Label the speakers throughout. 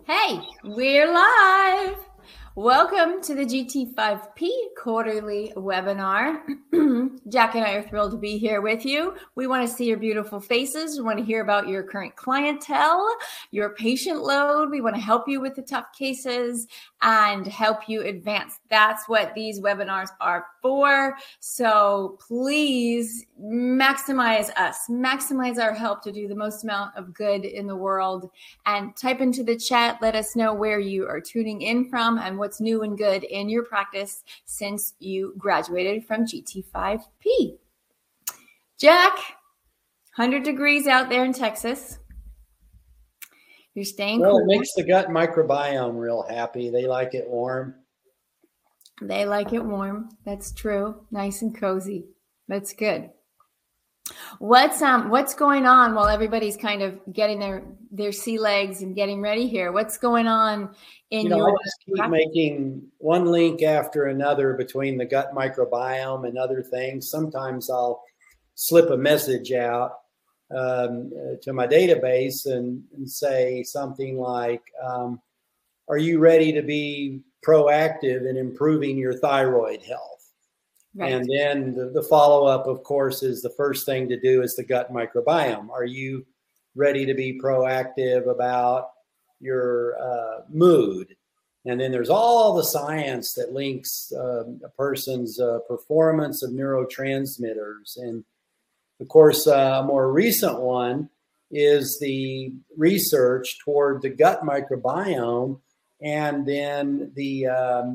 Speaker 1: Hey, we're live. Welcome to the GT5P quarterly webinar. Jack and I are thrilled to be here with you. We want to see your beautiful faces. We want to hear about your current clientele, your patient load. We want to help you with the tough cases and help you advance. That's what these webinars are for. So please maximize us, maximize our help to do the most amount of good in the world. And type into the chat, let us know where you are tuning in from and what's new and good in your practice since you graduated from GT5P. Jack, 100 degrees out there in Texas. You're staying cool.
Speaker 2: It makes the gut microbiome real happy. They like it warm.
Speaker 1: They like it warm. That's true. Nice and cozy. That's good. What's going on while everybody's kind of getting their sea legs and getting ready here? What's going on in your
Speaker 2: I just keep making one link after another between the gut microbiome and other things. Sometimes I'll slip a message out to my database and say something like, are you ready to be proactive in improving your thyroid health? Right. And then the follow-up, of course, is the first thing to do is the gut microbiome. Are you ready to be proactive about your mood? And then there's all the science that links a person's performance of neurotransmitters. And of course, a more recent one is the research toward the gut microbiome and then the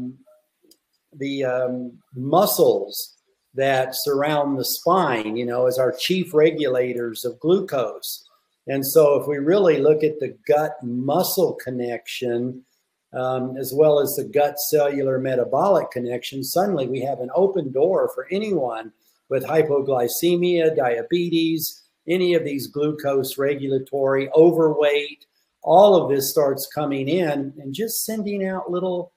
Speaker 2: muscles that surround the spine, as our chief regulators of glucose. And so if we really look at the gut muscle connection, as well as the gut cellular metabolic connection, suddenly we have an open door for anyone with hypoglycemia, diabetes, any of these glucose regulatory, overweight. All of this starts coming in and just sending out little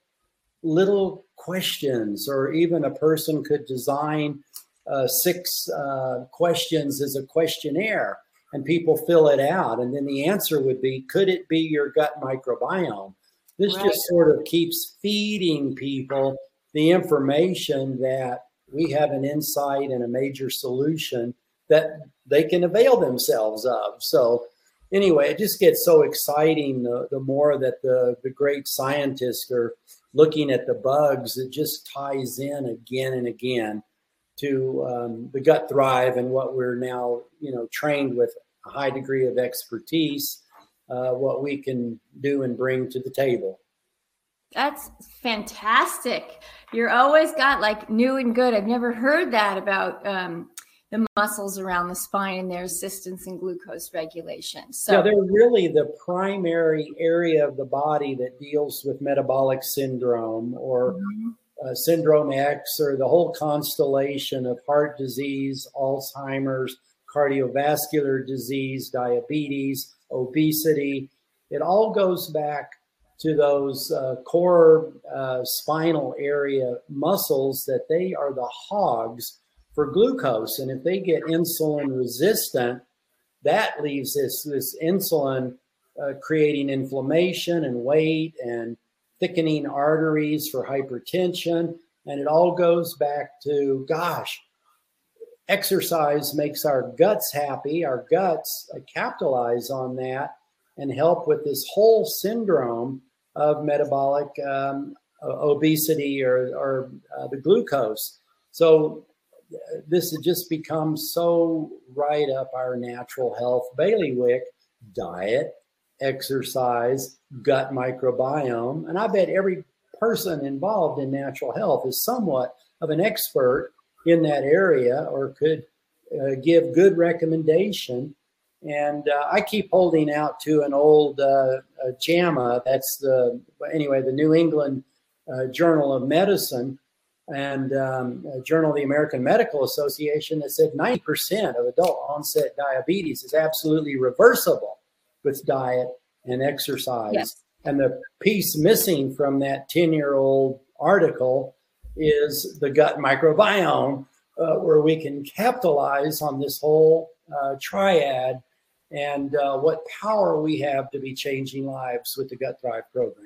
Speaker 2: questions, or even a person could design 6 questions as a questionnaire and people fill it out. And then the answer would be, could it be your gut microbiome? This right. Just sort of keeps feeding people the information that we have an insight and a major solution that they can avail themselves of. So anyway, it just gets so exciting the more that the great scientists are looking at the bugs. It just ties in again and again to the Gut Thrive and what we're now, trained with a high degree of expertise, what we can do and bring to the table.
Speaker 1: That's fantastic. You're always got like new and good. I've never heard that about the muscles around the spine and their assistance in glucose regulation. So
Speaker 2: yeah, they're really the primary area of the body that deals with metabolic syndrome or syndrome X, or the whole constellation of heart disease, Alzheimer's, cardiovascular disease, diabetes, obesity. It all goes back to those core spinal area muscles that they are the hogs for glucose. And if they get insulin resistant, that leaves this insulin creating inflammation and weight and thickening arteries for hypertension. And it all goes back to, exercise makes our guts happy. Our guts capitalize on that and help with this whole syndrome of metabolic obesity or the glucose. So this has just become so right up our natural health bailiwick: diet, exercise, gut microbiome. And I bet every person involved in natural health is somewhat of an expert in that area or could give good recommendation. And I keep holding out to an old JAMA, that's the New England Journal of Medicine, and Journal of the American Medical Association, that said 90% of adult onset diabetes is absolutely reversible with diet and exercise. Yes. And the piece missing from that 10-year-old article is the gut microbiome, where we can capitalize on this whole triad and what power we have to be changing lives with the Gut Thrive program.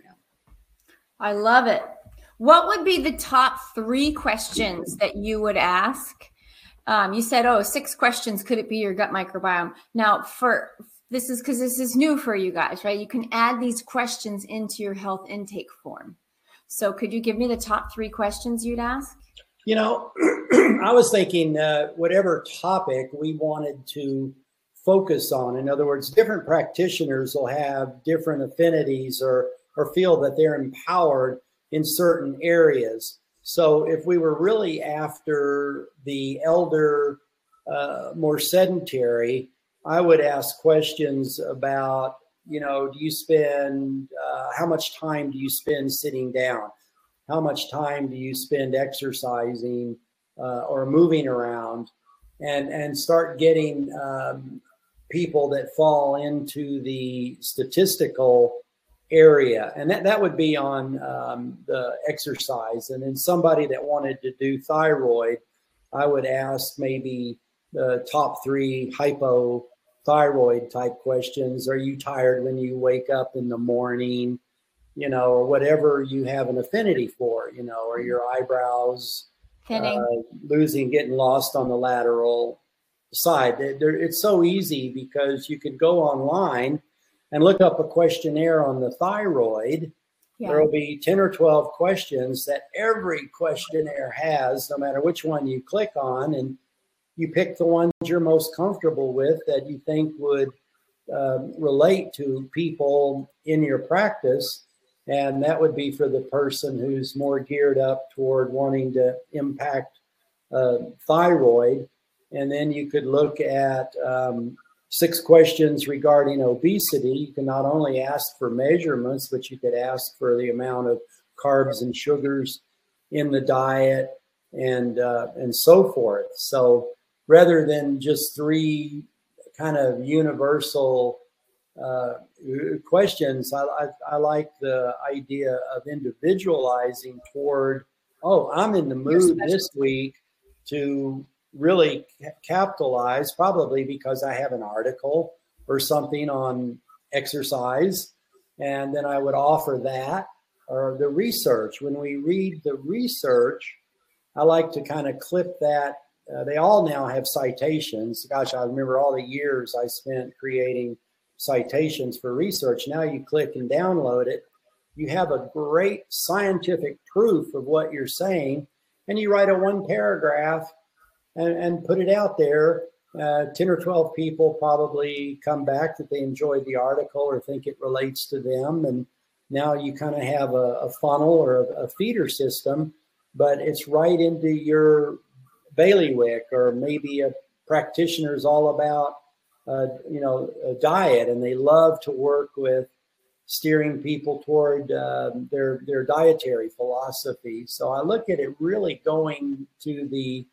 Speaker 1: I love it. What would be the top 3 questions that you would ask? You said, 6 questions. Could it be your gut microbiome? Now, this is new for you guys, right? You can add these questions into your health intake form. So could you give me the top 3 questions you'd ask?
Speaker 2: You know, I was thinking whatever topic we wanted to focus on. In other words, different practitioners will have different affinities or feel that they're empowered in certain areas. So if we were really after the elder, more sedentary, I would ask questions about, do you spend, how much time do you spend sitting down? How much time do you spend exercising or moving around? And start getting people that fall into the statistical area. And that would be on the exercise. And then somebody that wanted to do thyroid, I would ask maybe the top 3 hypothyroid type questions. Are you tired when you wake up in the morning? Or whatever you have an affinity for, or your eyebrows getting lost on the lateral side. It's so easy because you could go online and look up a questionnaire on the thyroid. Yeah. There will be 10 or 12 questions that every questionnaire has, no matter which one you click on, and you pick the ones you're most comfortable with that you think would relate to people in your practice. And that would be for the person who's more geared up toward wanting to impact thyroid. And then you could look at 6 questions regarding obesity. You can not only ask for measurements, but you could ask for the amount of carbs and sugars in the diet and so forth. So rather than just 3 kind of universal questions, I like the idea of individualizing toward, I'm in the mood this week to really capitalize, probably because I have an article or something on exercise. And then I would offer that, or the research. When we read the research, I like to kind of clip that. They all now have citations. Gosh, I remember all the years I spent creating citations for research. Now you click and download it. You have a great scientific proof of what you're saying, and you write a 1 paragraph and put it out there. 10 or 12 people probably come back that they enjoyed the article or think it relates to them. And now you kind of have a funnel or a feeder system, but it's right into your bailiwick, or maybe a practitioner's all about a diet, and they love to work with steering people toward their dietary philosophy. So I look at it really going to the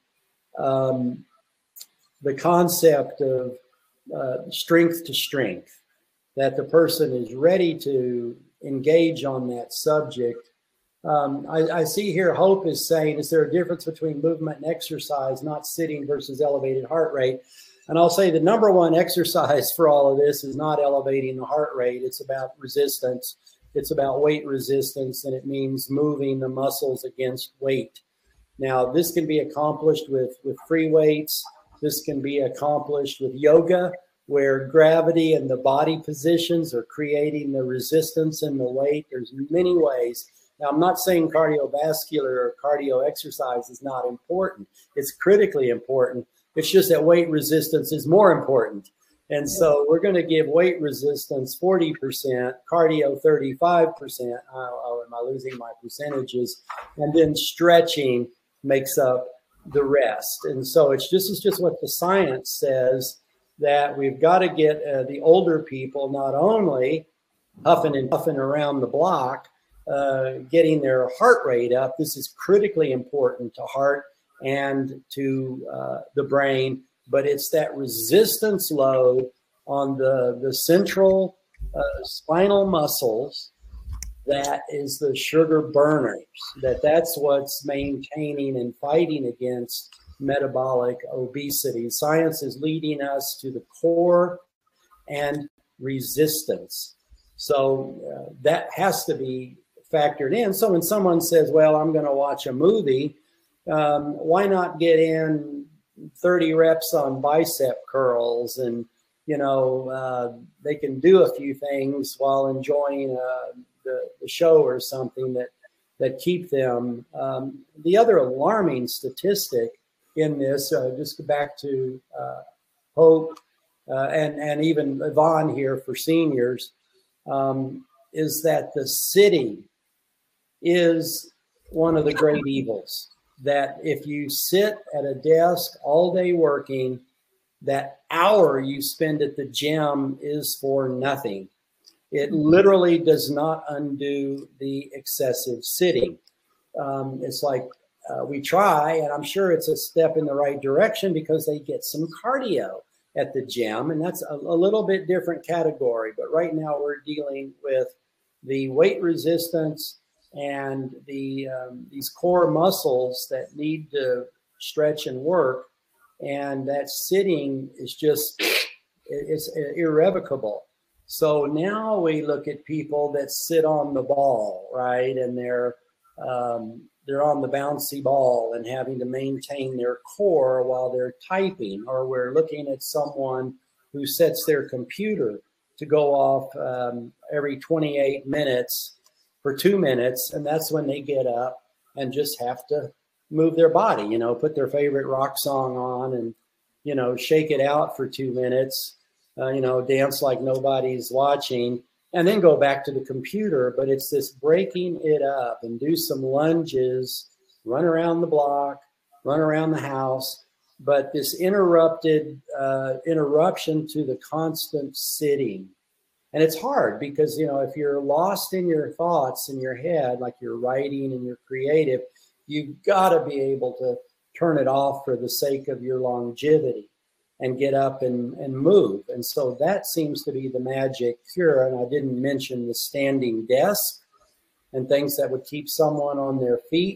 Speaker 2: concept of strength to strength, that the person is ready to engage on that subject. I see here Hope is saying, is there a difference between movement and exercise, not sitting versus elevated heart rate? And I'll say the number 1 exercise for all of this is not elevating the heart rate. It's about resistance. It's about weight resistance, and it means moving the muscles against weight. Now, this can be accomplished with free weights. This can be accomplished with yoga, where gravity and the body positions are creating the resistance and the weight. There's many ways. Now, I'm not saying cardiovascular or cardio exercise is not important. It's critically important. It's just that weight resistance is more important. And so we're going to give weight resistance 40%, cardio 35%. Am I losing my percentages? And then stretching makes up the rest. And so it's just what the science says, that we've got to get the older people not only huffing and puffing around the block, getting their heart rate up. This is critically important to heart and to the brain, but it's that resistance load on the central spinal muscles that is the sugar burners, that's what's maintaining and fighting against metabolic obesity. Science is leading us to the core and resistance. So that has to be factored in. So when someone says, well, I'm going to watch a movie, why not get in 30 reps on bicep curls, and they can do a few things while enjoying the show or something that keep them. The other alarming statistic in this, just go back to Hope and even Yvonne here for seniors, is that the sitting is one of the great evils. That if you sit at a desk all day working, that hour you spend at the gym is for nothing. It literally does not undo the excessive sitting. It's like we try, and I'm sure it's a step in the right direction because they get some cardio at the gym, and that's a little bit different category. But right now we're dealing with the weight resistance and these core muscles that need to stretch and work, and that sitting is just, it's irrevocable. So now we look at people that sit on the ball, right, and they're on the bouncy ball and having to maintain their core while they're typing, or we're looking at someone who sets their computer to go off every 28 minutes for 2 minutes, and that's when they get up and just have to move their body, put their favorite rock song on and, shake it out for 2 minutes, dance like nobody's watching, and then go back to the computer. But it's this breaking it up and do some lunges, run around the block, run around the house, but this interruption to the constant sitting. And it's hard because, if you're lost in your thoughts in your head, like you're writing and you're creative, you've got to be able to turn it off for the sake of your longevity and get up and move. And so that seems to be the magic cure. And I didn't mention the standing desk and things that would keep someone on their feet.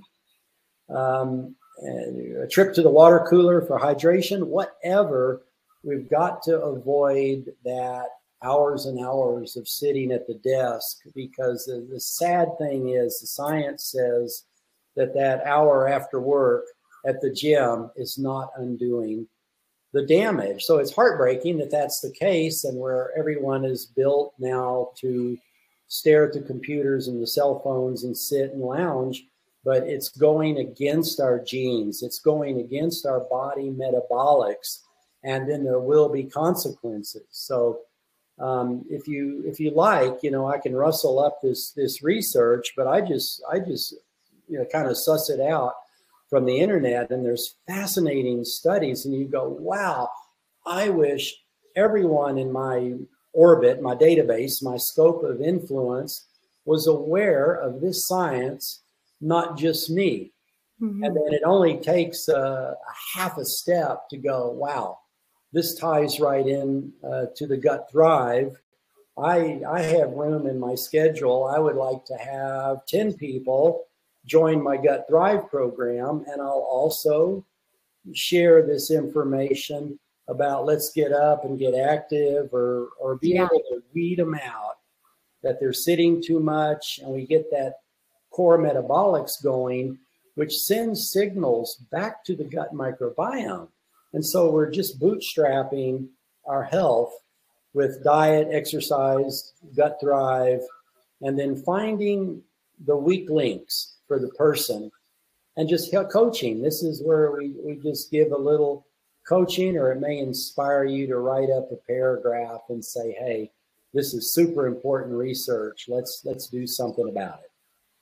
Speaker 2: A trip to the water cooler for hydration, whatever. We've got to avoid that hours and hours of sitting at the desk, because the sad thing is the science says that hour after work at the gym is not undoing the damage. So it's heartbreaking that that's the case, and where everyone is built now to stare at the computers and the cell phones and sit and lounge, but it's going against our genes. It's going against our body metabolics, and then there will be consequences. So if you like, I can rustle up this research, but I just kind of suss it out from the internet, and there's fascinating studies, and you go, wow, I wish everyone in my orbit, my database, my scope of influence was aware of this science, not just me. Mm-hmm. And then it only takes a half a step to go, wow, this ties right in to the Gut Thrive. I have room in my schedule. I would like to have 10 people join my Gut Thrive program, and I'll also share this information about let's get up and get active, or be able to weed them out, that they're sitting too much, and we get that core metabolics going, which sends signals back to the gut microbiome. And so we're just bootstrapping our health with diet, exercise, Gut Thrive, and then finding the weak links for the person and just coaching. This is where we just give a little coaching, or it may inspire you to write up a paragraph and say, hey, this is super important research. Let's do something about it.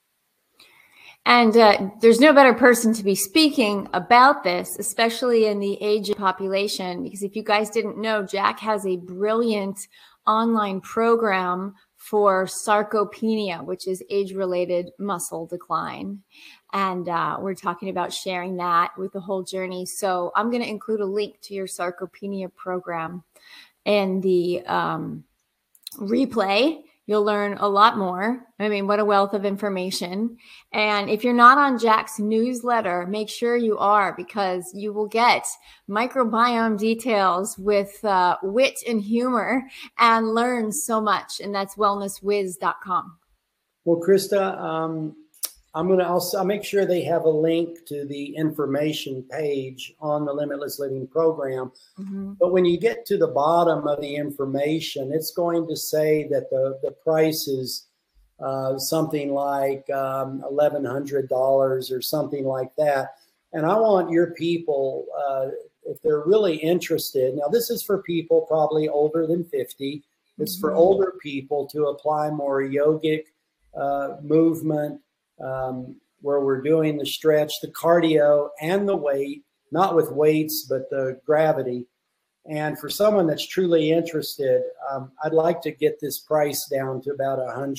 Speaker 1: And there's no better person to be speaking about this, especially in the aging population, because if you guys didn't know, Jack has a brilliant online program for sarcopenia, which is age-related muscle decline. And we're talking about sharing that with the whole journey. So I'm going to include a link to your sarcopenia program in the replay. You'll learn a lot more. I mean, what a wealth of information. And if you're not on Jack's newsletter, make sure you are, because you will get microbiome details with wit and humor and learn so much. And that's wellnesswiz.com.
Speaker 2: Well, Krista, I'll make sure they have a link to the information page on the Limitless Living program. Mm-hmm. But when you get to the bottom of the information, it's going to say that the price is something like $1,100 or something like that. And I want your people, if they're really interested, now this is for people probably older than 50. It's for older people to apply more yogic movement, where we're doing the stretch, the cardio, and the weight, not with weights, but the gravity. And for someone that's truly interested, I'd like to get this price down to about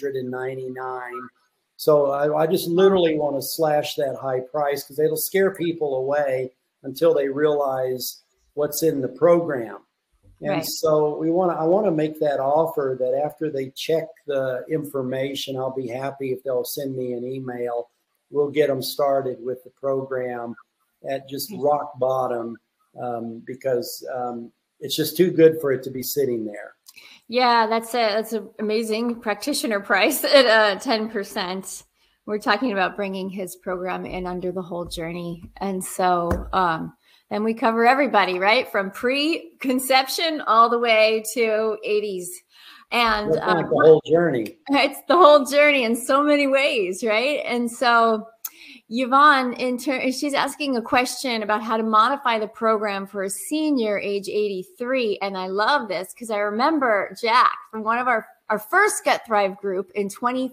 Speaker 2: $199. So I just literally want to slash that high price, because it'll scare people away until they realize what's in the program. And right. So I want to make that offer that after they check the information, I'll be happy if they'll send me an email. We'll get them started with the program at just rock bottom, because it's just too good for it to be sitting there.
Speaker 1: Yeah, that's an amazing practitioner price at 10%. We're talking about bringing his program in under the whole journey. And so then we cover everybody, right? From pre-conception all the way to 80s. And
Speaker 2: the whole journey.
Speaker 1: It's the whole journey in so many ways, right? And so Yvonne, she's asking a question about how to modify the program for a senior age 83. And I love this because I remember Jack from one of our first Gut Thrive group in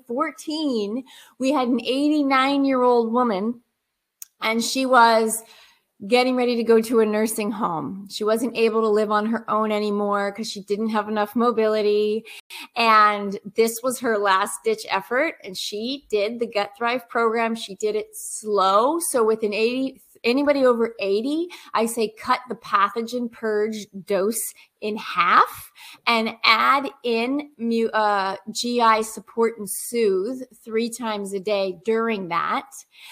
Speaker 1: 2014. We had an 89-year-old woman, and she was getting ready to go to a nursing home. She wasn't able to live on her own anymore because she didn't have enough mobility. And this was her last ditch effort. And she did the Gut Thrive program. She did it slow. So with anybody over 80, I say cut the pathogen purge dose in half and add in GI support and soothe 3 times a day during that.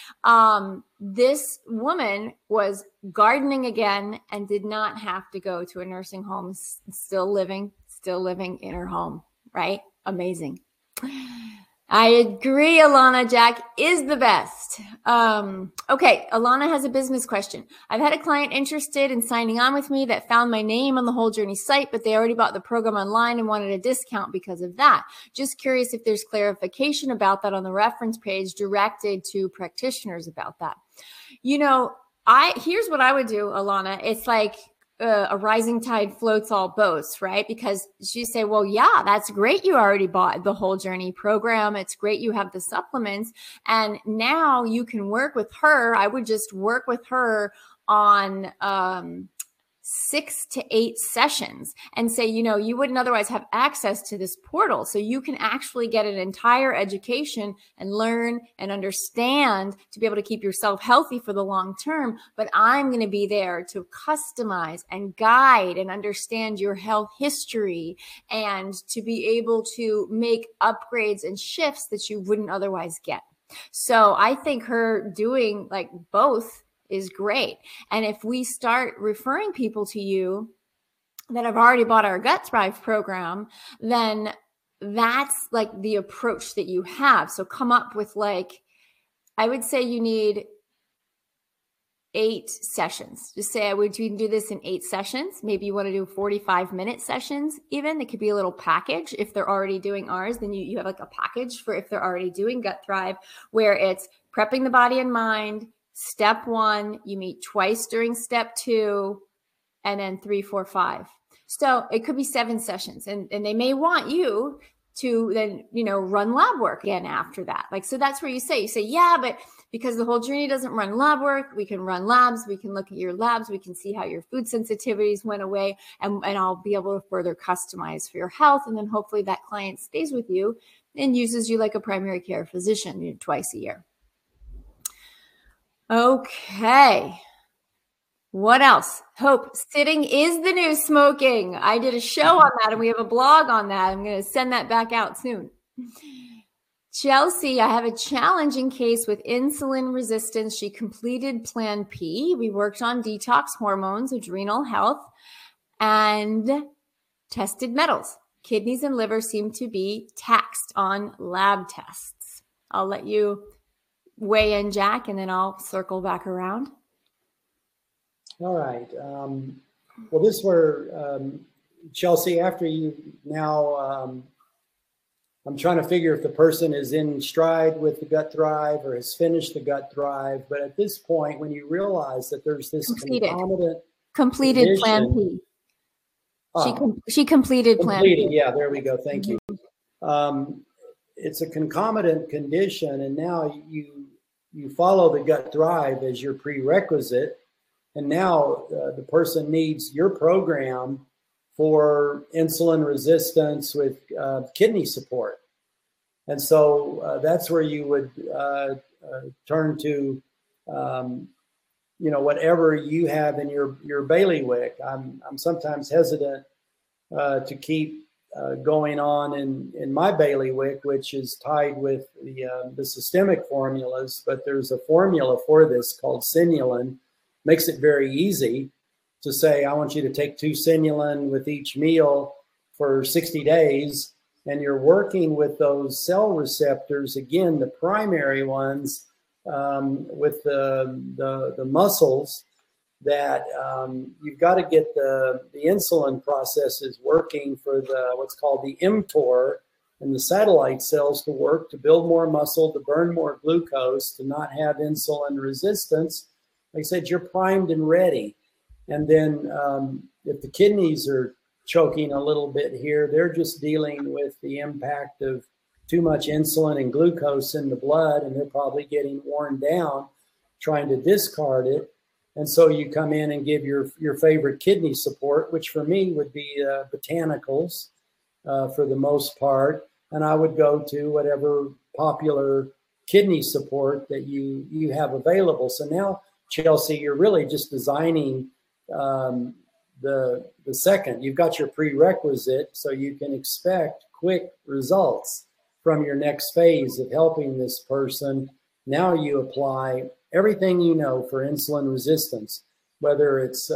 Speaker 1: This woman was gardening again and did not have to go to a nursing home, still living in her home, right? Amazing. I agree, Alana. Jack is the best. Okay, Alana has a business question. I've had a client interested in signing on with me that found my name on the Whole Journey site, but they already bought the program online and wanted a discount because of that. Just curious if there's clarification about that on the reference page directed to practitioners about that. You know, here's what I would do, Alana. It's like a rising tide floats all boats, right? Because you say, well, yeah, that's great. You already bought the Whole Journey program. It's great. You have the supplements, and now you can work with her. I would just work with her on 6 to 8 sessions and say, you know, you wouldn't otherwise have access to this portal. So you can actually get an entire education and learn and understand to be able to keep yourself healthy for the long term. But I'm going to be there to customize and guide and understand your health history and to be able to make upgrades and shifts that you wouldn't otherwise get. So I think her doing like both is great. And if we start referring people to you that have already bought our Gut Thrive program, then that's like the approach that you have. So come up with like, I would say you need 8 sessions. Just say we can do this in 8 sessions. Maybe you want to do 45-minute sessions even. It could be a little package. If they're already doing ours, then you have like a package for if they're already doing Gut Thrive, where it's prepping the body and mind. Step 1, you meet twice during step 2, and then 3, 4, 5. So it could be 7 sessions, and they may want you to then, you know, run lab work again after that. Like, so that's where you say, yeah, but because the Whole Journey doesn't run lab work, we can run labs. We can look at your labs. We can see how your food sensitivities went away, and I'll be able to further customize for your health. And then hopefully that client stays with you and uses you like a primary care physician, you know, twice a year. Okay. What else? Hope, sitting is the new smoking. I did a show on that and we have a blog on that. I'm going to send that back out soon. Chelsea, I have a challenging case with insulin resistance. She completed Plan P. We worked on detox hormones, adrenal health, and tested metals. Kidneys and liver seem to be taxed on lab tests. I'll let you weigh in, Jack, and then I'll circle back around.
Speaker 2: All right. Well, this is where, Chelsea, after you now, I'm trying to figure if the person is in stride with the Gut Thrive or has finished the Gut Thrive. But at this point, when you realize that there's this completed
Speaker 1: Plan P. She completed Plan P.
Speaker 2: Yeah, there we go. Thank you. It's a concomitant condition, and now you follow the Gut Thrive as your prerequisite. And now the person needs your program for insulin resistance with kidney support. And so that's where you would turn to, whatever you have in your bailiwick. I'm sometimes hesitant to keep going on in my bailiwick, which is tied with the systemic formulas. But there's a formula for this called Sinulin. Makes it very easy to say, I want you to take 2 Sinulin with each meal for 60 days. And you're working with those cell receptors, again, the primary ones with the muscles that you've got to get the insulin processes working for what's called the mTOR and the satellite cells to work, to build more muscle, to burn more glucose, to not have insulin resistance. Like I said, you're primed and ready. And then if the kidneys are choking a little bit here, they're just dealing with the impact of too much insulin and glucose in the blood, and they're probably getting worn down trying to discard it. And so you come in and give your favorite kidney support, which for me would be botanicals for the most part. And I would go to whatever popular kidney support that you have available. So now, Chelsea, you're really just designing the second. You've got your prerequisite, so you can expect quick results from your next phase of helping this person. Now you apply everything you know for insulin resistance, whether it's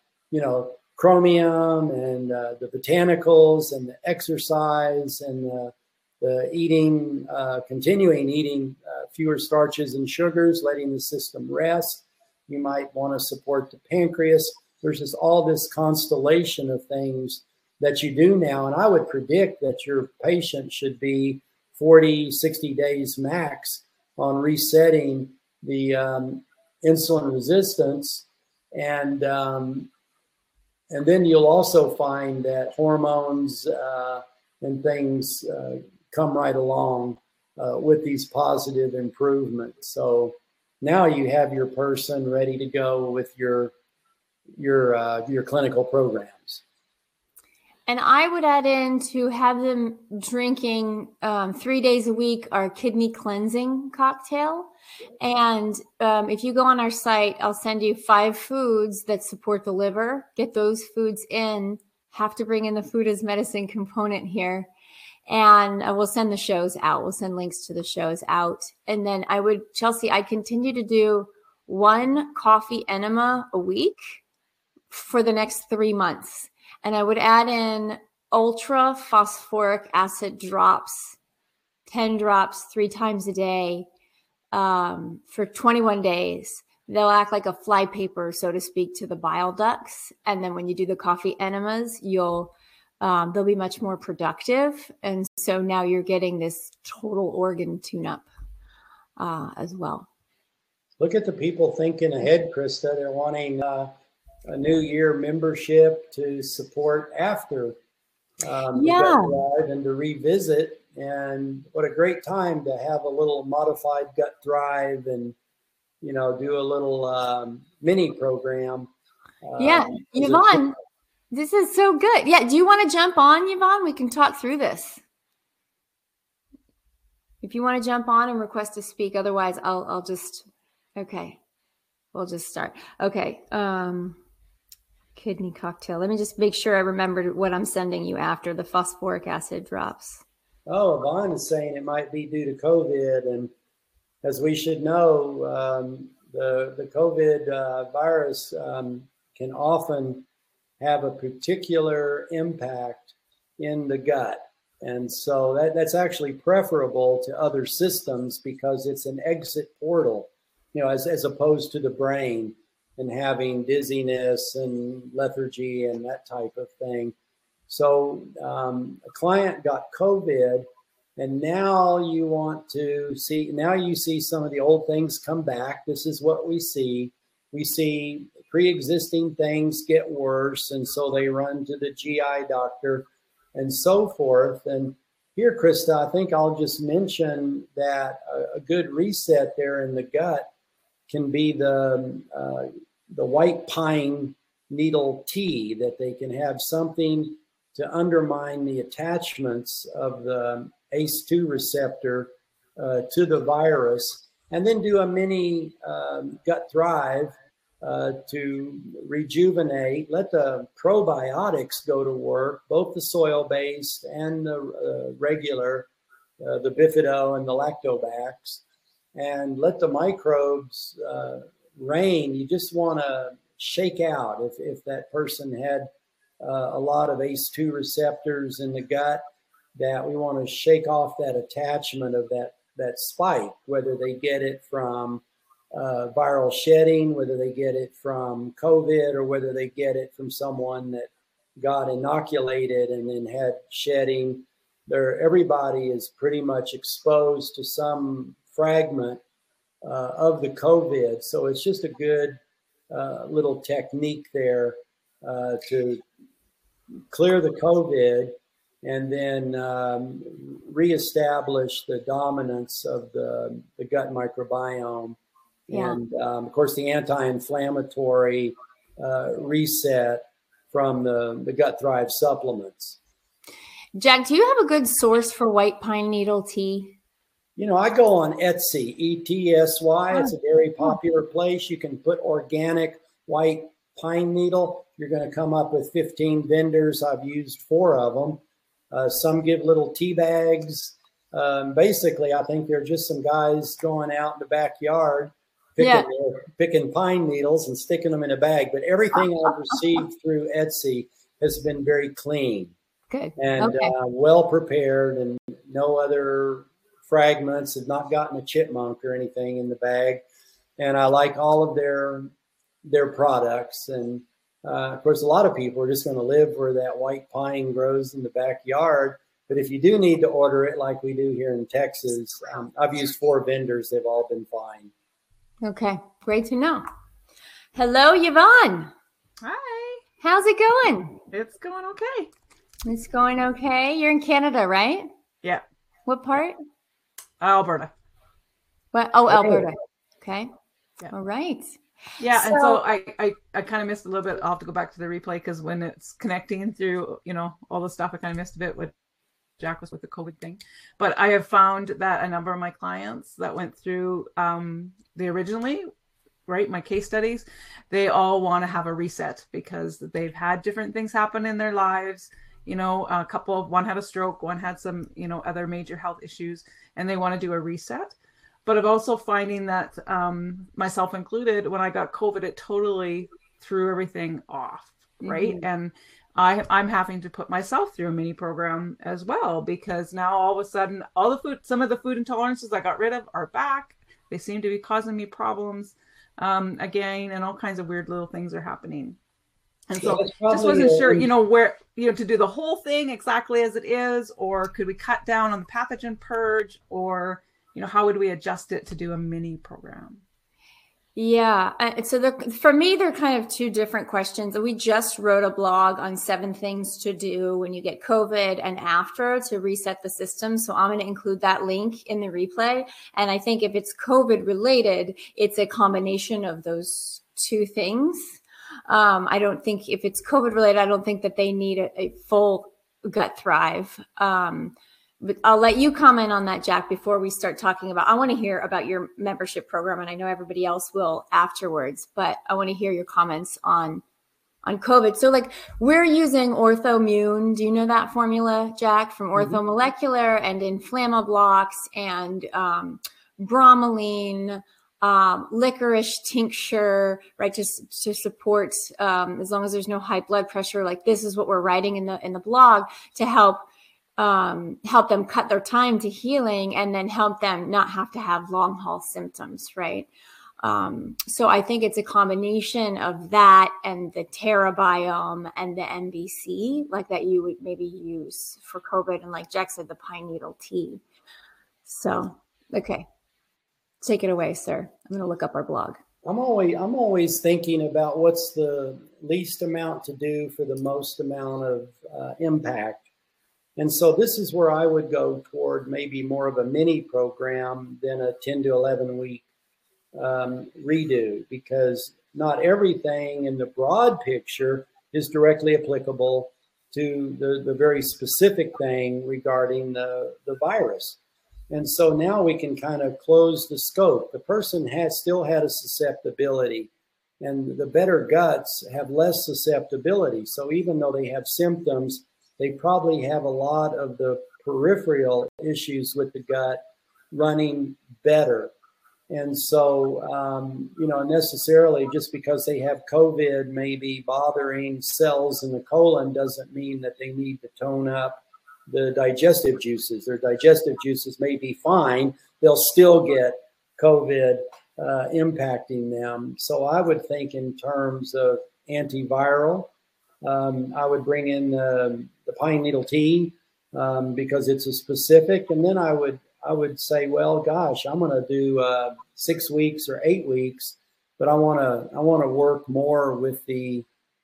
Speaker 2: chromium and the botanicals and the exercise and the eating, continuing eating fewer starches and sugars, letting the system rest. You might want to support the pancreas. There's just all this constellation of things that you do now. And I would predict that your patient should be 40, 60 days max on resetting the insulin resistance. And then you'll also find that hormones and things come right along with these positive improvements. So now you have your person ready to go with your clinical programs.
Speaker 1: And I would add in to have them drinking 3 days a week our kidney cleansing cocktail. And if you go on our site, I'll send you 5 foods that support the liver. Get those foods in. Have to bring in the food as medicine component here. And we'll send the shows out. We'll send links to the shows out. And then Chelsea, I'd continue to do 1 coffee enema a week for the next 3 months. And I would add in ultra phosphoric acid drops, 10 drops 3 times a day for 21 days. They'll act like a flypaper, so to speak, to the bile ducts. And then when you do the coffee enemas, they'll be much more productive. And so now you're getting this total organ tune-up as well.
Speaker 2: Look at the people thinking ahead, Krista. They're wanting a New Year membership to support after the Gut Thrive and to revisit. And what a great time to have a little modified Gut Thrive and, do a little mini program.
Speaker 1: Yvonne, this is so good. Yeah. Do you want to jump on, Yvonne? We can talk through this. If you want to jump on and request to speak, otherwise I'll just, okay. we'll just start. Okay. Kidney cocktail. Let me just make sure I remembered what I'm sending you after the phosphoric acid drops.
Speaker 2: Oh, Yvonne is saying it might be due to COVID. And as we should know, the COVID virus can often have a particular impact in the gut. And so that's actually preferable to other systems because it's an exit portal, as opposed to the brain and having dizziness and lethargy and that type of thing. So a client got COVID, and now you see some of the old things come back. This is what we see. We see pre-existing things get worse, and so they run to the GI doctor and so forth. And here, Krista, I think I'll just mention that a good reset there in the gut can be the white pine needle tea, that they can have something to undermine the attachments of the ACE2 receptor to the virus, and then do a mini gut thrive to rejuvenate, let the probiotics go to work, both the soil-based and the regular, the bifido and the lactobacks, and let the microbes reign. You just want to shake out if that person had a lot of ACE2 receptors in the gut, that we want to shake off that attachment of that spike, whether they get it from viral shedding, whether they get it from COVID, or whether they get it from someone that got inoculated and then had shedding. Everybody is pretty much exposed to some fragment of the COVID. So it's just a good little technique there to clear the COVID and then reestablish the dominance of the gut microbiome. Yeah. And of course, the anti-inflammatory reset from the Gut Thrive supplements.
Speaker 1: Jack, do you have a good source for white pine needle tea?
Speaker 2: I go on Etsy, ETSY. It's a very popular place. You can put organic white pine needle. You're going to come up with 15 vendors. I've used 4 of them. Some give little tea bags. Basically, I think they're just some guys going out in the backyard picking pine needles and sticking them in a bag. But everything I've received through Etsy has been very clean.
Speaker 1: Good.
Speaker 2: And well prepared, and no other fragments, have not gotten a chipmunk or anything in the bag. And I like all of their products. And of course, a lot of people are just going to live where that white pine grows in the backyard. But if you do need to order it like we do here in Texas, I've used 4 vendors. They've all been fine.
Speaker 1: Okay, great to know. Hello, Yvonne.
Speaker 3: Hi.
Speaker 1: How's it going?
Speaker 3: It's going okay.
Speaker 1: It's going okay. You're in Canada, right?
Speaker 3: Yeah.
Speaker 1: What part?
Speaker 3: Alberta.
Speaker 1: What? Oh, Alberta. Okay.
Speaker 3: Yeah.
Speaker 1: All right.
Speaker 3: Yeah, and so I kind of missed a little bit. I'll have to go back to the replay because when it's connecting through, all the stuff, I kind of missed a bit with Jack was with the COVID thing. But I have found that a number of my clients that went through the originally, right, my case studies, they all want to have a reset because they've had different things happen in their lives. One had a stroke, one had some, other major health issues, and they want to do a reset. But I'm also finding that myself included, when I got COVID, it totally threw everything off, right? Mm-hmm. And I'm having to put myself through a mini program as well, because now all of a sudden, some of the food intolerances I got rid of are back. They seem to be causing me problems again, and all kinds of weird little things are happening. And so just wasn't sure, where, to do the whole thing exactly as it is, or could we cut down on the pathogen purge, or, how would we adjust it to do a mini program?
Speaker 1: Yeah. So for me, they're kind of 2 different questions. We just wrote a blog on 7 things to do when you get COVID and after to reset the system. So I'm going to include that link in the replay. And I think if it's COVID related, it's a combination of those 2 things. I don't think if it's COVID related, I don't think that they need a full Gut Thrive. but I'll let you comment on that, Jack, before we start talking about, I want to hear about your membership program, and I know everybody else will afterwards, but I want to hear your comments on COVID. So like we're using OrthoMune. Do you know that formula, Jack, from Orthomolecular, and Inflammablocks and bromelain, licorice tincture, right? Just to support, as long as there's no high blood pressure, like this is what we're writing in the blog to help them cut their time to healing, and then help them not have to have long haul symptoms, right? So I think it's a combination of that and the TerraBiome and the MBC, like that you would maybe use for COVID, and like Jack said, the pine needle tea. So, okay, take it away, sir. I'm going to look up our blog.
Speaker 2: I'm always thinking about what's the least amount to do for the most amount of impact. And so this is where I would go toward maybe more of a mini program than a 10 to 11 week redo, because not everything in the broad picture is directly applicable to the very specific thing regarding the virus. And so now we can kind of close the scope. The person still had a susceptibility, and the better guts have less susceptibility. So even though they have symptoms, they probably have a lot of the peripheral issues with the gut running better. And so, necessarily just because they have COVID maybe bothering cells in the colon doesn't mean that they need to tone up the digestive juices. Their digestive juices may be fine. They'll still get COVID impacting them. So I would think in terms of antiviral. I would bring in the pine needle tea because it's a specific. And then I would say, well, gosh, I'm going to do 6 weeks or 8 weeks, but I want to work more with the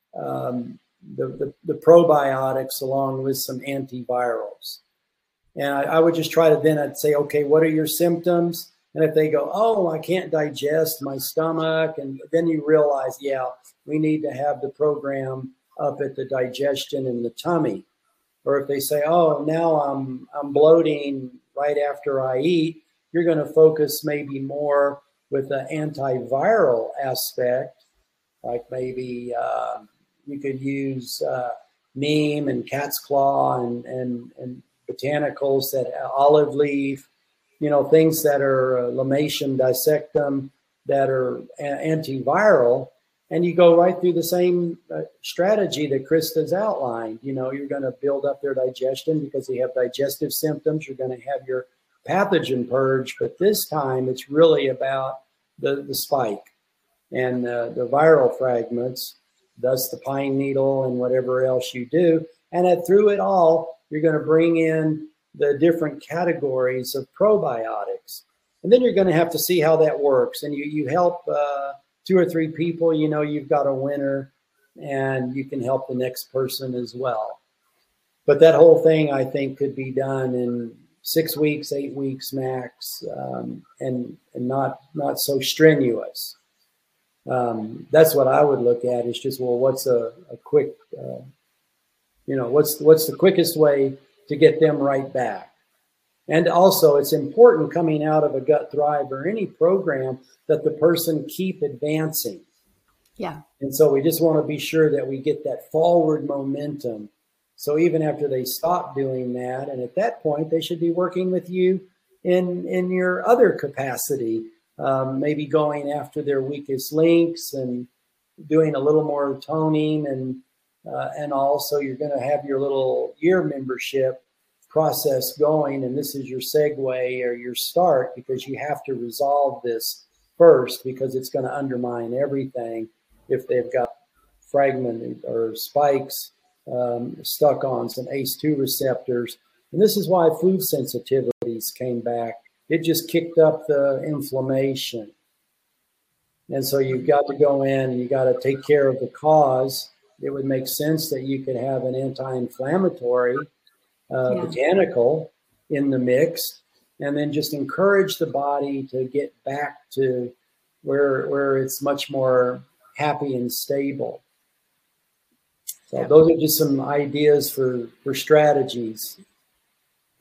Speaker 2: probiotics along with some antivirals. And I would just try to then I'd say, okay, what are your symptoms? And if they go, oh, I can't digest my stomach, and then you realize, yeah, we need to have the program up at the digestion in the tummy. Or if they say, oh, now I'm bloating right after I eat, you're going to focus maybe more with the antiviral aspect, like maybe you could use neem and cat's claw and botanicals, that olive leaf, things that are Lamatium dissectum that are antiviral. And you go right through the same strategy that Krista's outlined. You're going to build up their digestion because they have digestive symptoms. You're going to have your pathogen purge, but this time it's really about the spike and the viral fragments, thus the pine needle and whatever else you do. And through it all, you're going to bring in the different categories of probiotics. And then you're going to have to see how that works. And you help 2 or 3 people, you've got a winner, and you can help the next person as well. But that whole thing, I think, could be done in 6 weeks, 8 weeks max, and not so strenuous. That's what I would look at, is just, well, what's a quick, what's the quickest way to get them right back? And also, it's important coming out of a Gut Thrive or any program that the person keep advancing.
Speaker 1: Yeah. And
Speaker 2: so we just want to be sure that we get that forward momentum. So even after they stop doing that, and at that point, they should be working with you in your other capacity, maybe going after their weakest links and doing a little more toning, and also you're going to have your little year membership process going, and this is your segue or your start, because you have to resolve this first, because it's going to undermine everything if they've got fragmented or spikes stuck on some ACE2 receptors. And this is why food sensitivities came back. It just kicked up the inflammation. And so you've got to go in and you got to take care of the cause. It would make sense that you could have an anti-inflammatory botanical in the mix, and then just encourage the body to get back to where it's much more happy and stable. So those are just some ideas for strategies.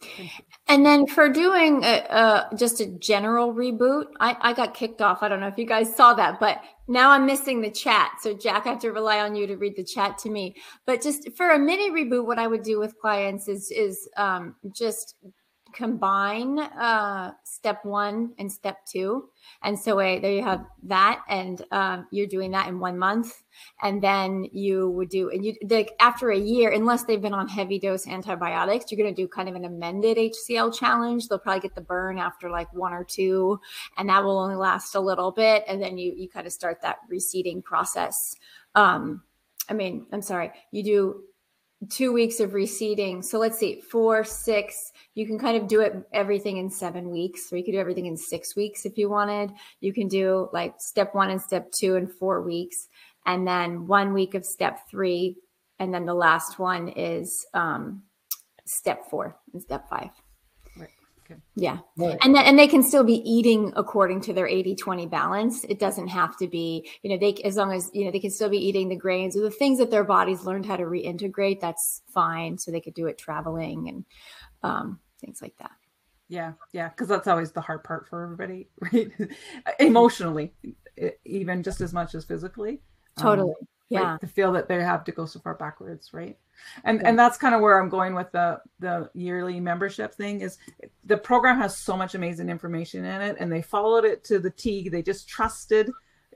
Speaker 1: And then for doing just a general reboot, I got kicked off. I don't know if you guys saw that, but now I'm missing the chat. So Jack, I have to rely on you to read the chat to me. But just for a mini reboot, what I would do with clients is just combine step 1 and step 2. And so there you have that. And you're doing that in 1 month. And then you would do, and you after a year, unless they've been on heavy dose antibiotics, you're going to do kind of an amended HCL challenge. They'll probably get the burn after like 1 or 2, and that will only last a little bit. And then you kind of start that receding process. I'm sorry, you do 2 weeks of receding. So let's see, 4, 6, you can kind of do it everything in 7 weeks, or you could do everything in 6 weeks if you wanted. You can do like step 1 and step 2 in 4 weeks, and then 1 week of step 3. And then the last one is step 4 and step 5.
Speaker 3: Right. Okay.
Speaker 1: Yeah.
Speaker 2: Right.
Speaker 1: And they can still be eating according to their 80-20 balance. It doesn't have to be, as long as, they can still be eating the grains or the things that their bodies learned how to reintegrate. That's fine. So they could do it traveling and things like that.
Speaker 3: Yeah. Yeah. Cause that's always the hard part for everybody, right? Emotionally, even just as much as physically.
Speaker 1: Totally. Yeah.
Speaker 3: Right? To feel that they have to go so far backwards. Right. And that's kind of where I'm going with the yearly membership thing. Is the program has so much amazing information in it, and they followed it to the T. They just trusted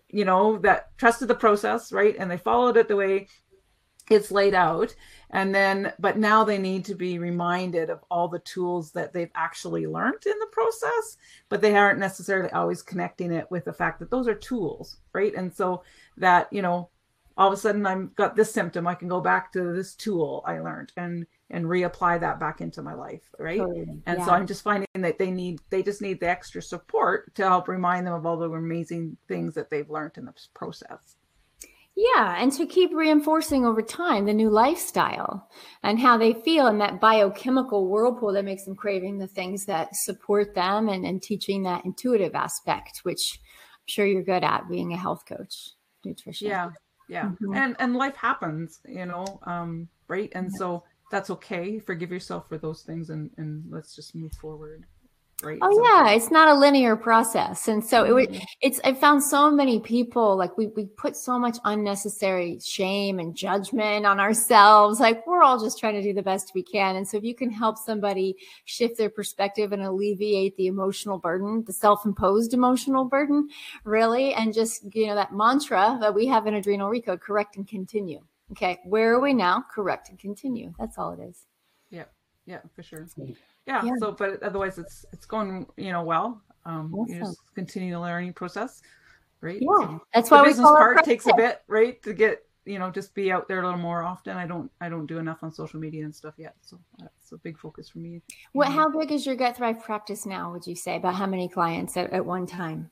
Speaker 3: the process, right? And they followed it the way it's laid out. And then, but now they need to be reminded of all the tools that they've actually learned in the process, but they aren't necessarily always connecting it with the fact that those are tools, right? And so that, all of a sudden I've got this symptom, I can go back to this tool I learned and reapply that back into my life, right?
Speaker 1: Totally.
Speaker 3: And so I'm just finding that they just need the extra support to help remind them of all the amazing things that they've learned in this process.
Speaker 1: Yeah, and to keep reinforcing over time the new lifestyle and how they feel in that biochemical whirlpool that makes them craving the things that support them, and teaching that intuitive aspect, which I'm sure you're good at being a health coach, nutrition.
Speaker 3: Yeah. Yeah. Mm-hmm. And life happens, right? And so that's okay. Forgive yourself for those things and let's just move forward. Right.
Speaker 1: Oh, yeah. It's not a linear process. And so I found so many people, like we put so much unnecessary shame and judgment on ourselves. Like we're all just trying to do the best we can. And so if you can help somebody shift their perspective and alleviate the emotional burden, the self-imposed emotional burden, really, and just, that mantra that we have in Adrenal Recode, correct and continue. Okay. Where are we now? Correct and continue. That's all it is.
Speaker 3: Yeah. Yeah, for sure. Yeah. So, but otherwise it's going, well, awesome. You just continue the learning process, right?
Speaker 1: Yeah.
Speaker 3: So
Speaker 1: that's why
Speaker 3: the business part takes a bit, right? To get, just be out there a little more often. I don't do enough on social media and stuff yet. So that's a big focus for me.
Speaker 1: How big is your Gut Thrive practice now, would you say? About how many clients at one time?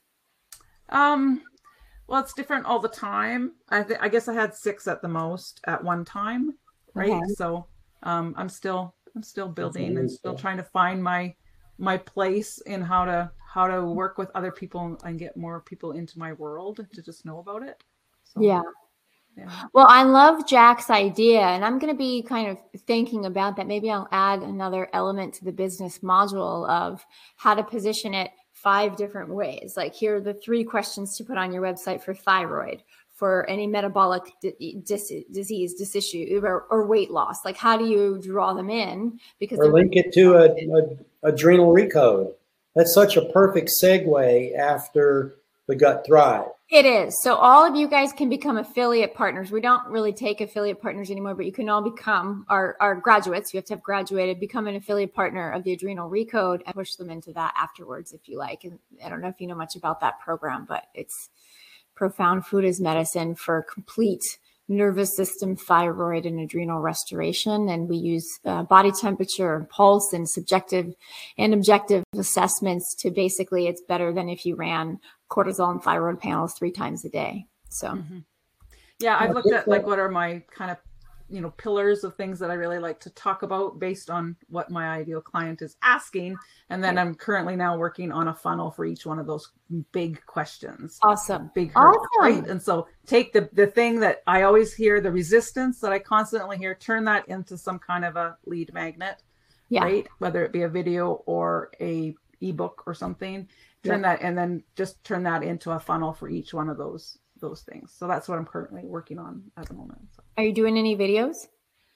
Speaker 3: Well, it's different all the time. I guess I had 6 at the most at one time. Right. Okay. So, I'm still building and still trying to find my place in how to work with other people and get more people into my world to just know about it. So,
Speaker 1: yeah. Well, I love Jack's idea, and I'm going to be kind of thinking about that. Maybe I'll add another element to the business module of how to position it 5 different ways. Like here are the 3 questions to put on your website for thyroid, for any metabolic disease, issue, or weight loss. Like, how do you draw them in? Because
Speaker 2: or link it to a Adrenal Recode. That's such a perfect segue after the Gut Thrive.
Speaker 1: It is. So all of you guys can become affiliate partners. We don't really take affiliate partners anymore, but you can all become our graduates. You have to have graduated, become an affiliate partner of the Adrenal Recode, and push them into that afterwards if you like. And I don't know if you know much about that program, but it's Profound Food as Medicine for complete nervous system, thyroid, and adrenal restoration. And we use body temperature, pulse, and subjective and objective assessments to basically, it's better than if you ran cortisol and thyroid panels 3 times a day. So,
Speaker 3: yeah, I've looked at like what are my kind of pillars of things that I really like to talk about based on what my ideal client is asking. And then I'm currently now working on a funnel for each one of those big questions.
Speaker 1: Awesome.
Speaker 3: Big hurdles, right? And so take the thing that I always hear, the resistance that I constantly hear, turn that into some kind of a lead magnet, right? Whether it be a video or a ebook or something, turn that, and then just turn that into a funnel for each one of those things. So that's what I'm currently working on at the moment. So.
Speaker 1: Are you doing any videos?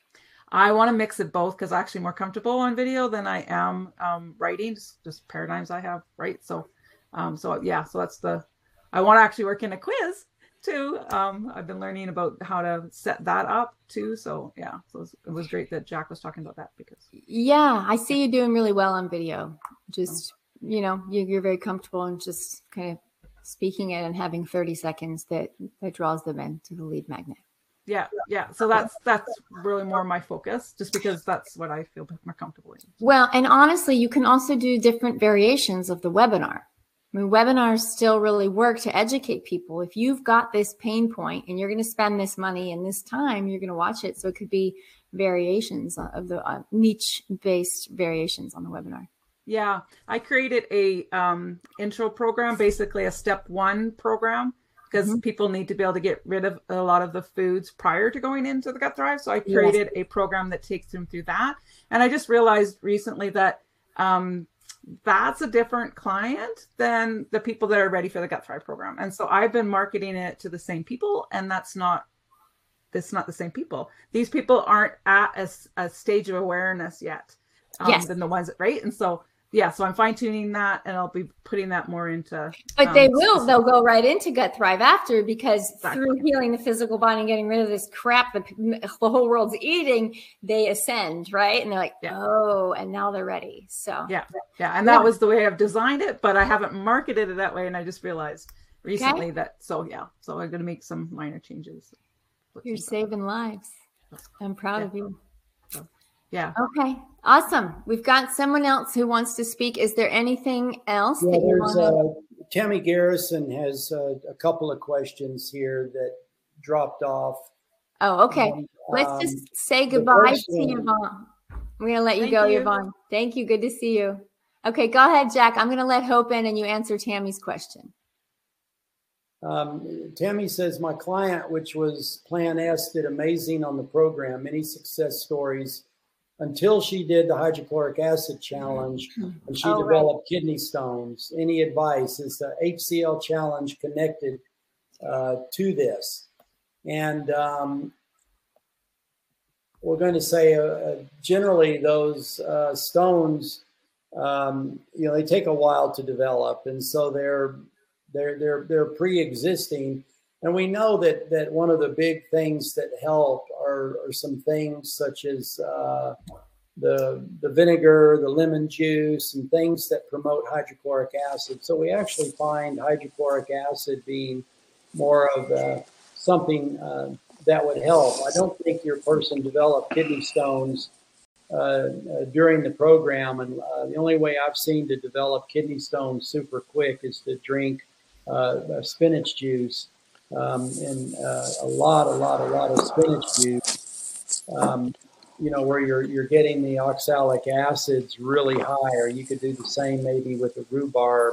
Speaker 3: I want to mix it both because I'm actually more comfortable on video than I am writing, just paradigms I have, right? So so that's I want to actually work in a quiz too. I've been learning about how to set that up too. So yeah, so it was great that Jack was talking about that because.
Speaker 1: Yeah, I see you doing really well on video. Just, you're very comfortable and just kind of speaking it and having 30 seconds that draws them into the lead magnet.
Speaker 3: Yeah. So that's really more my focus, just because that's what I feel more comfortable in.
Speaker 1: Well, and honestly, you can also do different variations of the webinar. I mean, webinars still really work to educate people. If you've got this pain point and you're going to spend this money and this time, you're going to watch it. So it could be variations of the niche-based variations on the webinar.
Speaker 3: Yeah, I created a intro program, basically a step 1 program, because people need to be able to get rid of a lot of the foods prior to going into the Gut Thrive. So I created a program that takes them through that. And I just realized recently that that's a different client than the people that are ready for the Gut Thrive program. And so I've been marketing it to the same people, and that's not the same people. These people aren't at a stage of awareness yet than the ones that, right? And so so I'm fine tuning that, and I'll be putting that more into.
Speaker 1: But they'll go right into Gut Thrive after, because through healing the physical body and getting rid of this crap that the whole world's eating, they ascend, right? And they're like, oh, and now they're ready. So
Speaker 3: and that was the way I've designed it, but I haven't marketed it that way, and I just realized recently that. So I'm going to make some minor changes.
Speaker 1: You're saving lives. I'm proud of you.
Speaker 3: Yeah.
Speaker 1: Okay. Awesome. We've got someone else who wants to speak. Is there anything else that you want to?
Speaker 2: Tammy Garrison has a couple of questions here that dropped off.
Speaker 1: Oh, okay. Let's just say goodbye to Yvonne. We're going to let you go, Yvonne. Thank you. Good to see you. Okay. Go ahead, Jack. I'm going to let Hope in and you answer Tammy's question.
Speaker 2: Tammy says, my client, which was Plan S, did amazing on the program. Many success stories until she did the hydrochloric acid challenge and she developed kidney stones. Any advice? Is the HCL challenge connected to this? And we're going to say generally those stones, they take a while to develop, and so they're pre-existing. And we know that one of the big things that help are some things such as the vinegar, the lemon juice, and things that promote hydrochloric acid. So we actually find hydrochloric acid being more of something that would help. I don't think your person developed kidney stones during the program. And the only way I've seen to develop kidney stones super quick is to drink spinach juice. And a lot of spinach juice, where you're getting the oxalic acids really high, or you could do the same maybe with the rhubarb.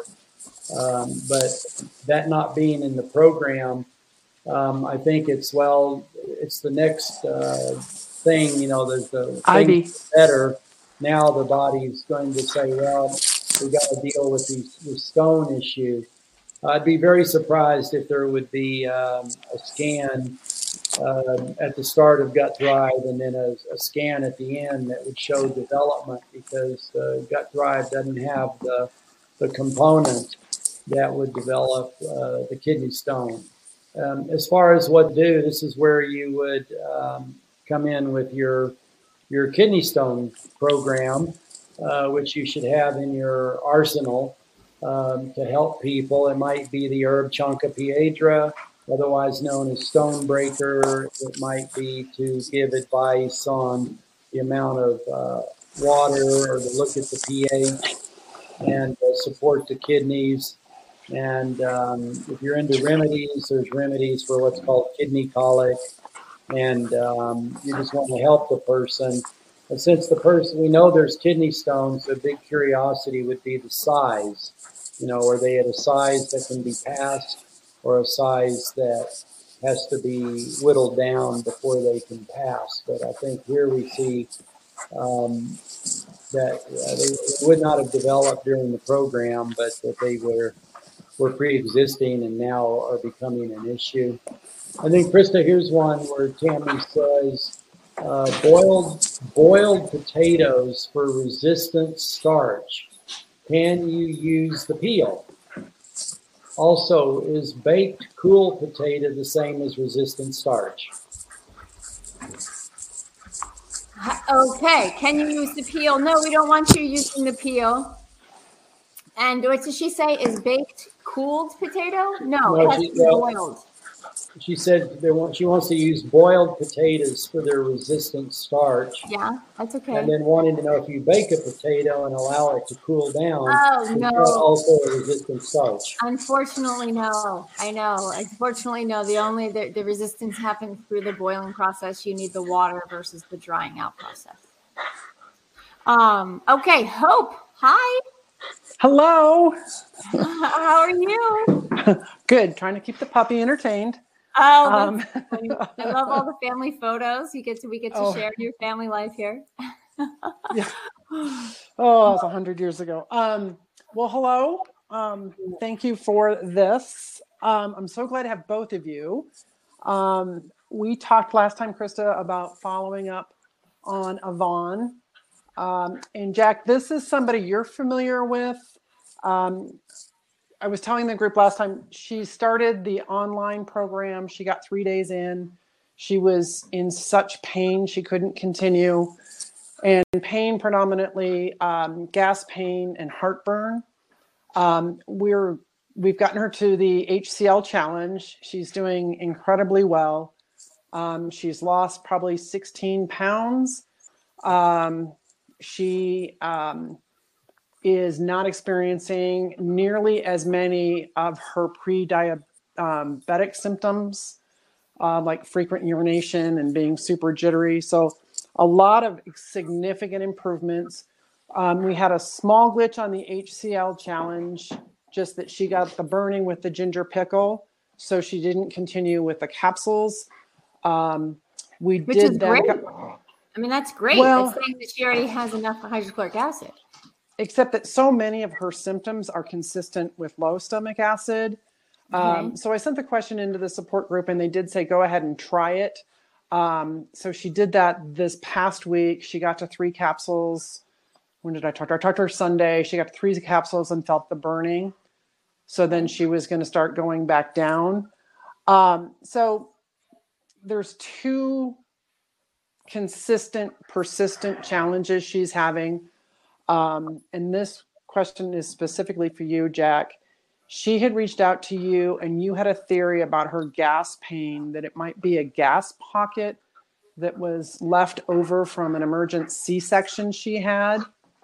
Speaker 2: But that not being in the program, I think it's the next thing, there's the thing better. Now the body's going to say, well, we got to deal with this stone issue. I'd be very surprised if there would be a scan at the start of Gut Thrive and then a scan at the end that would show development, because Gut Thrive doesn't have the component that would develop the kidney stone. As far as what to do, this is where you would come in with your kidney stone program, which you should have in your arsenal. To help people. It might be the herb Chancropiedra, otherwise known as Stonebreaker. It might be to give advice on the amount of water, or to look at the pH and support the kidneys. And if you're into remedies, there's remedies for what's called kidney colic. And you just want to help the person. And since we know there's kidney stones, the big curiosity would be the size. Are they at a size that can be passed, or a size that has to be whittled down before they can pass? But I think here we see that they would not have developed during the program, but that they were pre-existing and now are becoming an issue. I think, Krista, here's one where Tammy says, boiled potatoes for resistant starch. Can you use the peel? Also, is baked cool potato the same as resistant starch?
Speaker 1: Okay, can you use the peel? No, we don't want you using the peel. And what did she say? Is baked cooled potato? No, it has to be boiled.
Speaker 2: She said she wants to use boiled potatoes for their resistant starch.
Speaker 1: Yeah, that's okay.
Speaker 2: And then wanting to know if you bake a potato and allow it to cool down.
Speaker 1: Oh, no.
Speaker 2: Also a resistant starch.
Speaker 1: Unfortunately, no. I know. Unfortunately, no. The resistance happens through the boiling process. You need the water versus the drying out process. Okay, Hope. Hi.
Speaker 4: Hello.
Speaker 1: How are you?
Speaker 4: Good. Trying to keep the puppy entertained.
Speaker 1: Oh, I love all the family photos. We get to share your family life here.
Speaker 4: Yeah. Oh, it was 100 years ago. Well, hello. Thank you for this. I'm so glad to have both of you. We talked last time, Krista, about following up on Yvonne. And Jack, this is somebody you're familiar with. I was telling the group last time, she started the online program. She got 3 days in. She was in such pain, she couldn't continue. And pain predominantly, gas pain and heartburn. We've gotten her to the HCL challenge. She's doing incredibly well. She's lost probably 16 pounds. She is not experiencing nearly as many of her pre-diabetic symptoms, like frequent urination and being super jittery. So a lot of significant improvements. We had a small glitch on the HCL challenge, just that she got the burning with the ginger pickle, so she didn't continue with the capsules.
Speaker 1: Which is great. I mean, that's great. Well, it's saying that she already has enough hydrochloric acid.
Speaker 4: Except that so many of her symptoms are consistent with low stomach acid. Okay. So I sent the question into the support group and they did say, go ahead and try it. So she did that this past week. She got to 3 capsules. When did I talk to her? I talked to her Sunday. She got to 3 capsules and felt the burning. So then she was going to start going back down. So there's 2 consistent, persistent challenges she's having. And this question is specifically for you, Jack. She had reached out to you and you had a theory about her gas pain, that it might be a gas pocket that was left over from an emergent C-section she had.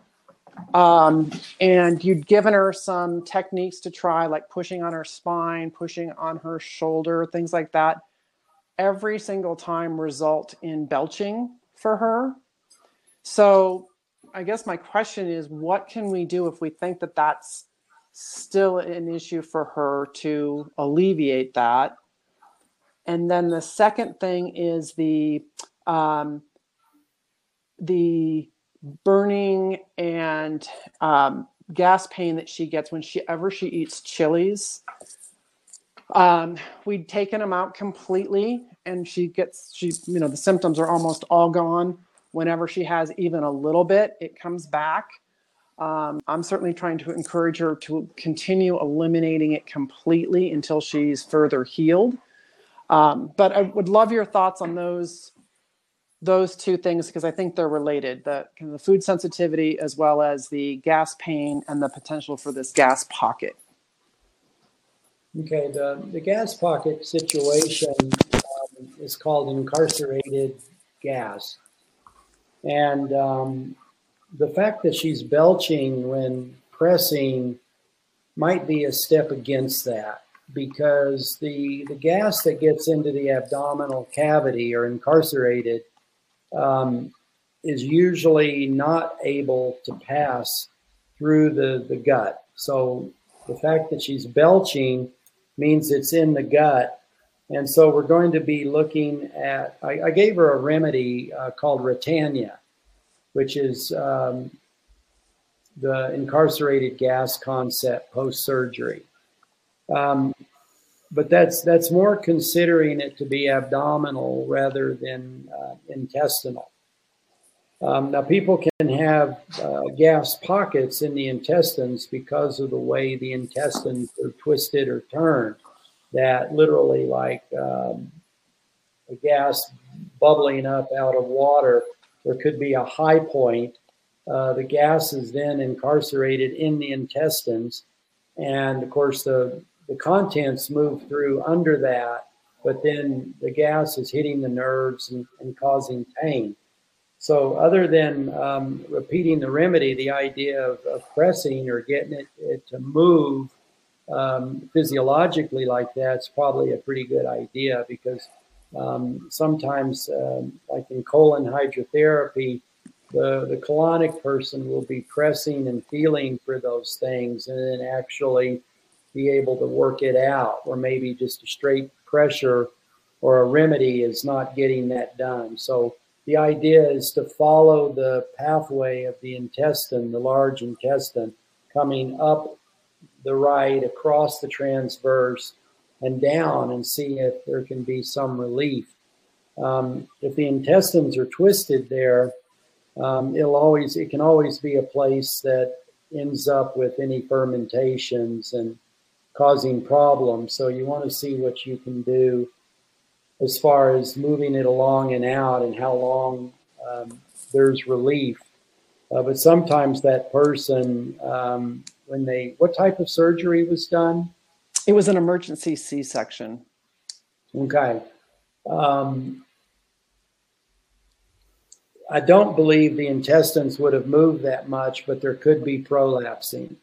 Speaker 4: And you'd given her some techniques to try, like pushing on her spine, pushing on her shoulder, things like that. Every single time result in belching for her. So I guess my question is, what can we do if we think that that's still an issue for her to alleviate that? And then the second thing is the burning and gas pain that she gets whenever she eats chilies. We'd taken them out completely, and the symptoms are almost all gone. Whenever she has even a little bit, it comes back. I'm certainly trying to encourage her to continue eliminating it completely until she's further healed. But I would love your thoughts on those 2 things, because I think they're related, the food sensitivity as well as the gas pain and the potential for this gas pocket.
Speaker 2: Okay, the gas pocket situation is called incarcerated gas. And the fact that she's belching when pressing might be a step against that, because the gas that gets into the abdominal cavity or incarcerated is usually not able to pass through the gut. So the fact that she's belching means it's in the gut. And so we're going to be looking at, I gave her a remedy called Retania. which is the incarcerated gas concept post-surgery. But that's more considering it to be abdominal rather than intestinal. Now, people can have gas pockets in the intestines because of the way the intestines are twisted or turned, that literally like a gas bubbling up out of water, there could be a high point. The gas is then incarcerated in the intestines. And of course, the contents move through under that, but then the gas is hitting the nerves and causing pain. So other than repeating the remedy, the idea of pressing or getting it to move physiologically like that's probably a pretty good idea, because sometimes, like in colon hydrotherapy, the colonic person will be pressing and feeling for those things and then actually be able to work it out, or maybe just a straight pressure or a remedy is not getting that done. So the idea is to follow the pathway of the intestine, the large intestine, coming up the right, across the transverse, and down, and see if there can be some relief. If the intestines are twisted there, it can always be a place that ends up with any fermentations and causing problems. So you want to see what you can do as far as moving it along and out, and how long there's relief. But sometimes that person, what type of surgery was done?
Speaker 4: It was an emergency C-section.
Speaker 2: Okay. I don't believe the intestines would have moved that much, but there could be prolapsing.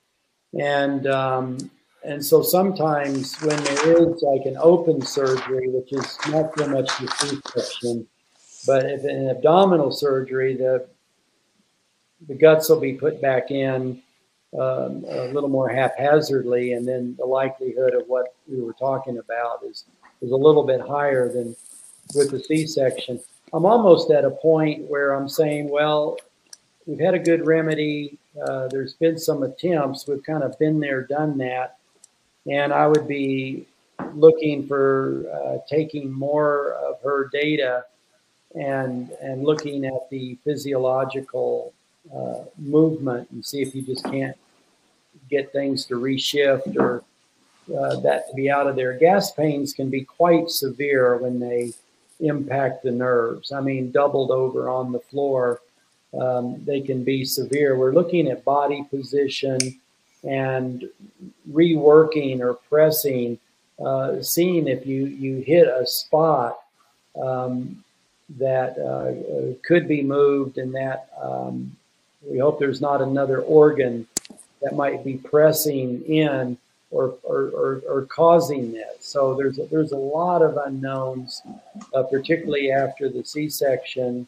Speaker 2: And so sometimes when there is like an open surgery, which is not so much the C-section, but if an abdominal surgery, the guts will be put back in a little more haphazardly, and then the likelihood of what we were talking about is a little bit higher than with the C-section. I'm almost at a point where I'm saying, well, we've had a good remedy. There's been some attempts. We've kind of been there, done that. And I would be looking for taking more of her data and looking at the physiological movement, and see if you just can't get things to reshift or that to be out of there. Gas pains can be quite severe when they impact the nerves. I mean, doubled over on the floor, they can be severe. We're looking at body position and reworking or pressing, seeing if you hit a spot that could be moved, and that we hope there's not another organ that might be pressing in or causing this. So there's a lot of unknowns, particularly after the C-section,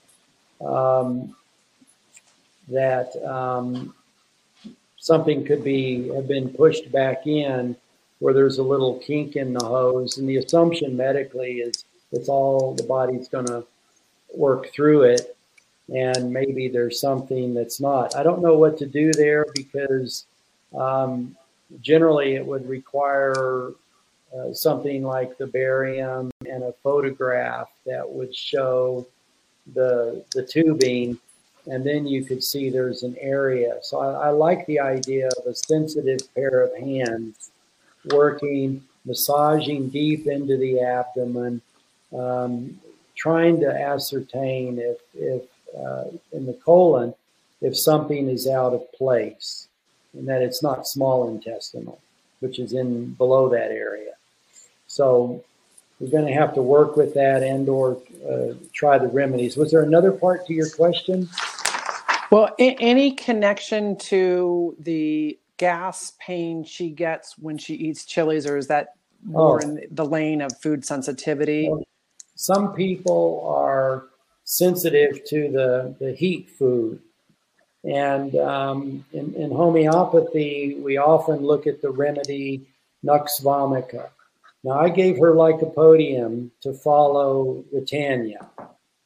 Speaker 2: that something could have been pushed back in where there's a little kink in the hose. And the assumption medically is it's all, the body's going to work through it. And maybe there's something that's not. I don't know what to do there, because generally it would require something like the barium and a photograph that would show the tubing, and then you could see there's an area. So I like the idea of a sensitive pair of hands working, massaging deep into the abdomen, trying to ascertain if in the colon, if something is out of place, and that it's not small intestinal, which is in below that area. So we're going to have to work with that and or try the remedies. Was there another part to your question?
Speaker 4: Well, any connection to the gas pain she gets when she eats chilies, or is that more in the lane of food sensitivity?
Speaker 2: Well, some people are sensitive to the heat food. And in homeopathy, we often look at the remedy Nux vomica. Now, I gave her lycopodium to follow the Tanya.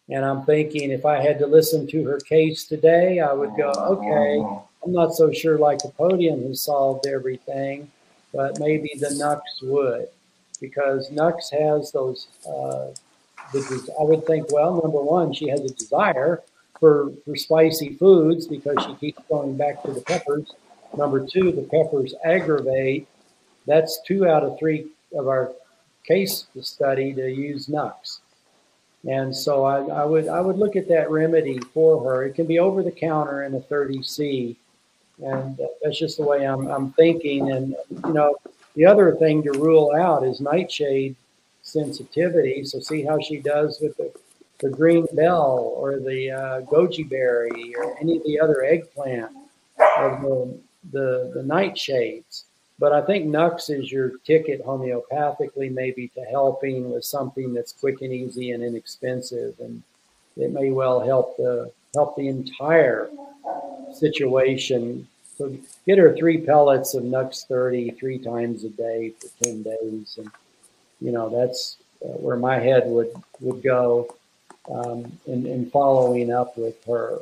Speaker 2: And I'm thinking if I had to listen to her case today, I would go, okay, I'm not so sure lycopodium has solved everything, but maybe the Nux would, because Nux has those, I would think, well, number one, she has a desire for spicy foods because she keeps going back to the peppers. Number two, the peppers aggravate. That's 2 out of 3 of our case study to use Nux. And so I would look at that remedy for her. It can be over the counter in a 30C, and that's just the way I'm thinking. And you know, the other thing to rule out is nightshade sensitivity. So see how she does with the green bell or the goji berry or any of the other eggplant of the nightshades. But I think Nux is your ticket homeopathically, maybe to helping with something that's quick and easy and inexpensive, and it may well help the entire situation. So get her 3 pellets of Nux 30 3 times a day for 10 days, and you know that's where my head would go in following up with her.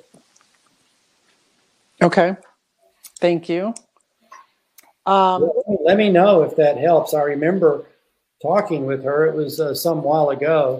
Speaker 4: Okay, thank you.
Speaker 2: Let me know if that helps. I remember talking with her. It was some while ago,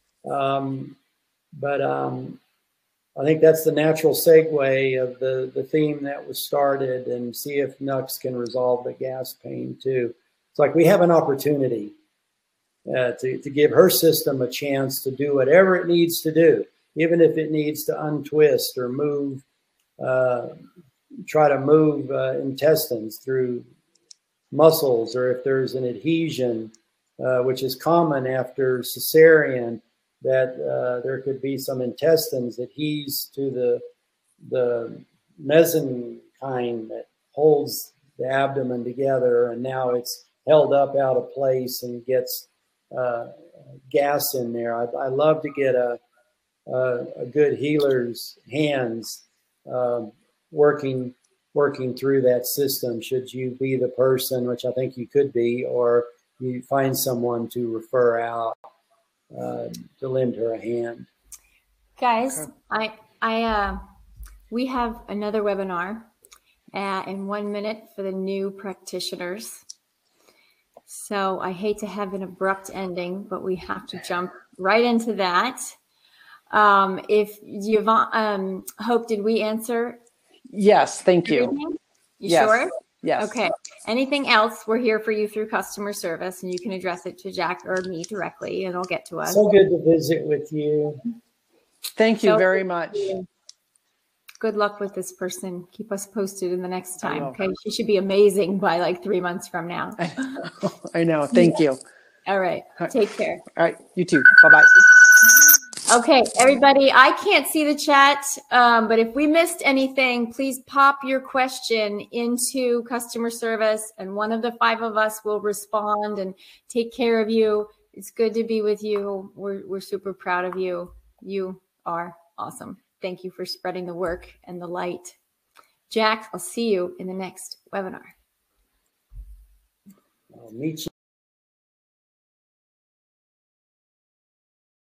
Speaker 2: but I think that's the natural segue of the theme that was started, and see if Nux can resolve the gas pain too. It's like we have an opportunity to give her system a chance to do whatever it needs to do, even if it needs to untwist or move, try to move intestines through muscles, or if there's an adhesion, which is common after cesarean, that there could be some intestines adheres to the mesenchyme that holds the abdomen together, and now it's held up out of place and gets gas in there. I love to get a good healer's hands working through that system, should you be the person, which I think you could be, or you find someone to refer out to lend her a hand.
Speaker 1: Guys, we have another webinar in 1 minute for the new practitioners. So I hate to have an abrupt ending, but we have to jump right into that. If Yvonne, Hope, did we answer?
Speaker 4: Yes, thank you.
Speaker 1: You
Speaker 4: yes.
Speaker 1: Sure?
Speaker 4: Yes.
Speaker 1: Okay. Anything else, we're here for you through customer service, and you can address it to Jack or me directly, and it'll get to us.
Speaker 2: So good to visit with you.
Speaker 4: Thank you very much.
Speaker 1: Good luck with this person. Keep us posted in the next time. Okay. She should be amazing by like 3 months from now.
Speaker 4: I know. Thank you.
Speaker 1: All right. Take care.
Speaker 4: All right. You too. Bye-bye.
Speaker 1: Okay, everybody, I can't see the chat, but if we missed anything, please pop your question into customer service, and one of the 5 of us will respond and take care of you. It's good to be with you. We're super proud of you. You are awesome. Thank you for spreading the work and the light. Jack, I'll see you in the next webinar.
Speaker 2: I'll meet you.